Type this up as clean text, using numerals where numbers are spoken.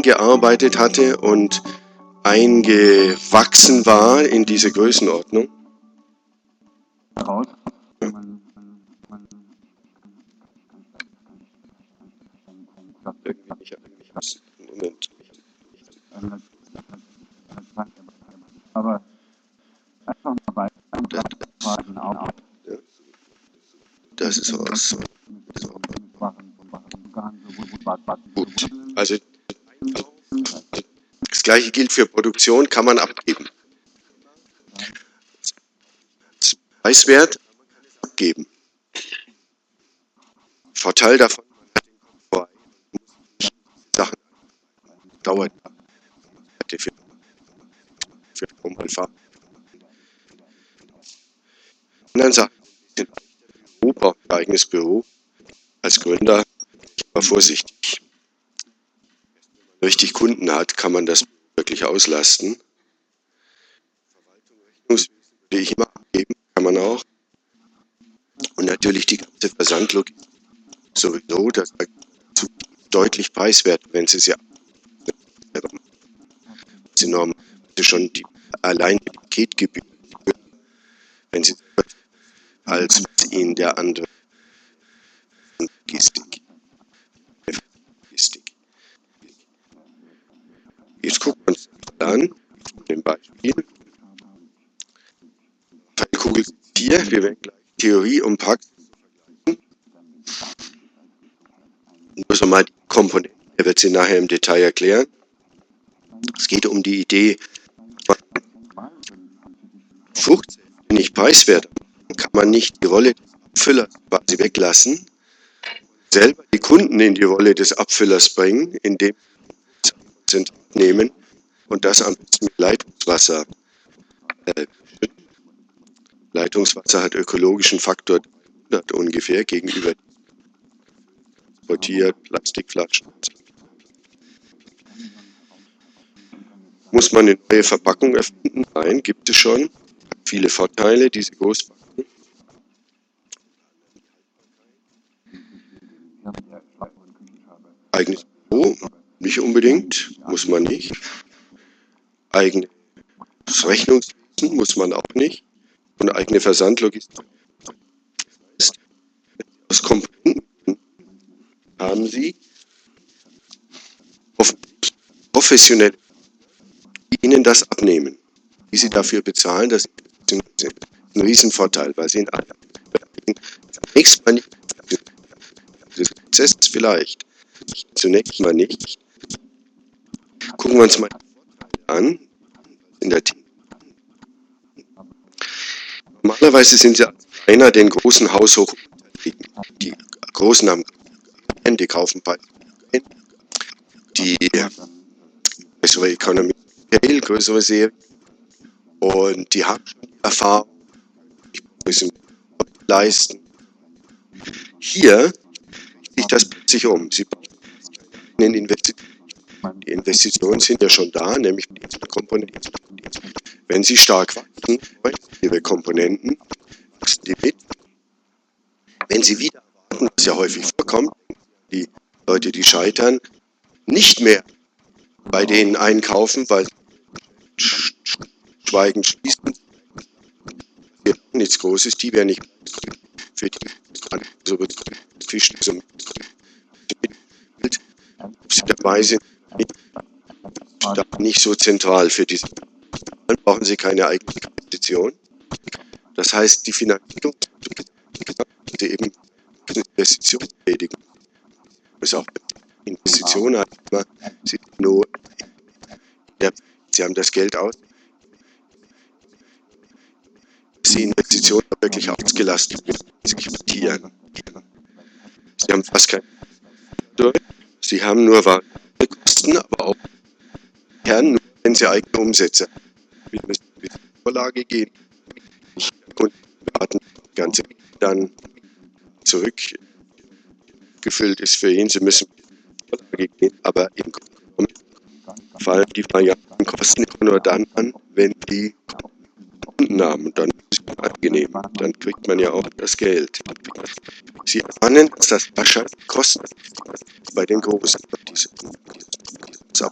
eingearbeitet hatte und eingewachsen war in diese Größenordnung. Moment. Das ist was. Gut. Also das gleiche gilt für Produktion, kann man abgeben. Preiswert abgeben. Vorteil davon, Sachen dauert für Alpha. Anderen Sachen sind braucht ein eigenes Büro. Als Gründer war vorsichtig. Wenn man richtig Kunden hat, kann man das wirklich auslasten. Verwaltung würde ich immer abgeben, kann man auch. Und natürlich die ganze Versandlogik sowieso, das ist deutlich preiswert, wenn Sie sie enorm schon allein die Paketgebühr, wenn Sie als Ihnen der andere Logistik. Jetzt gucken wir uns das an, dem Beispiel. Kugel 4, wir werden gleich Theorie und Praxis vergleichen. Nur so mal die Komponenten, er wird sie nachher im Detail erklären. Es geht um die Idee, Frucht nicht preiswert, kann man nicht die Rolle des Abfüllers quasi weglassen, selber die Kunden in die Rolle des Abfüllers bringen, indem sie nehmen und das am besten mit Leitungswasser. Leitungswasser hat ökologischen Faktor 100 ungefähr gegenüber transportiert, Plastikflaschen. Muss man eine neue Verpackung erfinden? Nein, gibt es schon. Viele Vorteile, diese Großpackung. Eigenes Büro, nicht unbedingt, muss man nicht. Eigenes Rechnungswesen muss man auch nicht. Und eigene Versandlogistik. Aus Komponenten haben Sie professionell Ihnen das abnehmen. Wie Sie dafür bezahlen, das ist ein Riesenvorteil, weil Sie in allen zunächst mal nicht, das Prozess vielleicht, zunächst mal nicht. Gucken wir uns mal an, in der Team. Normalerweise sind Sie als einer den großen Haushoch, die Großen haben, die kaufen bei die größere Economy Scale, größere Serie und die haben schon Erfahrung, die müssen leisten. Hier geht das plötzlich um. Sie die Investitionen sind ja schon da, nämlich die Komponenten. Wenn sie stark wachsen, ihre Komponenten, wachsen die mit. Wenn sie wieder erwarten, was ja häufig vorkommt, die Leute, die scheitern, nicht mehr bei denen einkaufen, weil sie schweigend schließen. Nichts Großes, die werden nicht für die so Fischen so sie dabei sind, nicht so zentral für diese. Dann brauchen sie keine eigene Investition. Das heißt, die Finanzierung sie eben Investitionen tätigen. Das ist auch Investitionen hat immer nur sie haben das Geld aus. Die Investitionen wirklich ausgelastet mit exekutieren. Sie haben fast keine Sie haben nur Kosten, aber auch Kern, wenn sie eigene Umsätze haben. Wir müssen in die Vorlage gehen und warten, das Ganze dann zurückgefüllt ist für ihn. Sie müssen in die Vorlage gehen, aber im Grunde fallen die variablen Kosten nur dann an, wenn die Kunden haben. Und dann ist es angenehm. Dann kriegt man ja auch das Geld. Sie erahnen, dass das wahrscheinlich kostet bei den Großen.